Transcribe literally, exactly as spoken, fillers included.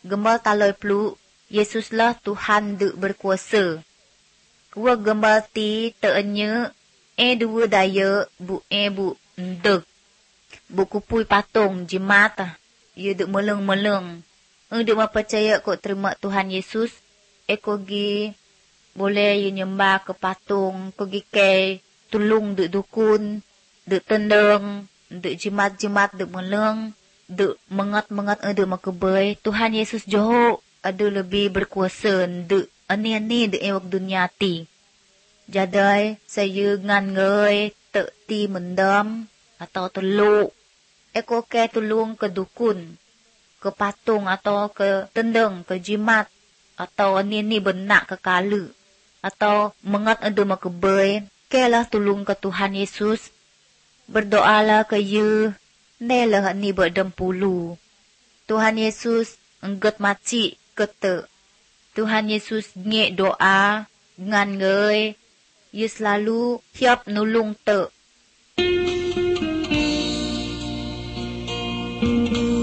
Gembal taloi peluk, Yesuslah Tuhan duk berkuasa. Kua gembal ti teenya, eh dua daya, bu eh bu ndek. Bu kupui patung, jimat, ia duk meleng-meleng. Eh duk percaya kok terima Tuhan Yesus, eh kau gi boleh ia nyembah ke patung, kau gi ke tulung duk dukun, duk tendeng, duk jimat-jimat duk meleng, duk mengat-mengat eh duk makebay. Tuhan Yesus Johor ada lebih berkuasa duk ani-ani duk ewak dunia ti. Jadai saya ngan ngai tek ti mendam atau teluk. Eko ke tulung ke dukun, ke patung atau ke tendeng, ke jimat, atau ani-ani benak ke kala, atau mengat ada makebay, kelah tulung ke Tuhan Yesus. Berdoalah ke ye, nelah ni berdem pulu. Tuhan Yesus engget maci kete. Tuhan Yesus ngek doa, ngan ngai, ye selalu siap nulung te.